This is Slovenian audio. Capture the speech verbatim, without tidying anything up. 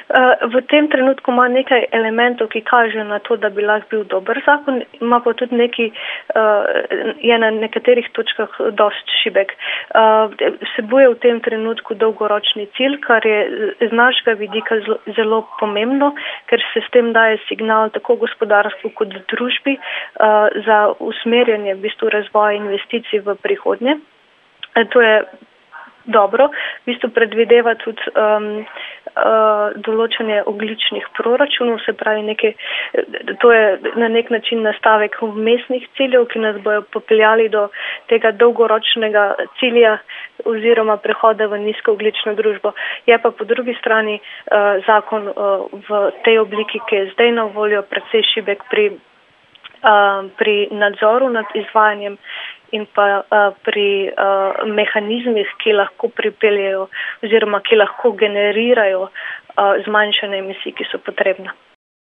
V tem trenutku ima nekaj elementov, ki kažejo na to, da bi lahko bil dober zakon, ima pa tudi neki, je na nekaterih točkah dost šibek. Vsebuje v tem trenutku dolgoročni cilj, kar je z našega vidika zelo pomembno, ker se s tem daje signal tako gospodarstvu kot družbi za usmerjanje v bistvu razvoja investicij v prihodnje. To je dobro, v bistvu predvideva tudi um, uh, določanje ogljičnih proračunov, se pravi nekaj, to je na nek način nastavek vmesnih ciljev, ki nas bojo popeljali do tega dolgoročnega cilja oziroma prehoda v nizkoogljično družbo. Je pa po drugi strani uh, zakon uh, v tej obliki, ki je zdaj na voljo, precej šibek pri, uh, pri nadzoru nad izvajanjem in pa uh, pri uh, mehanizmih, ki lahko pripeljejo oziroma ki lahko generirajo uh, zmanjšanje emisij, ki so potrebne.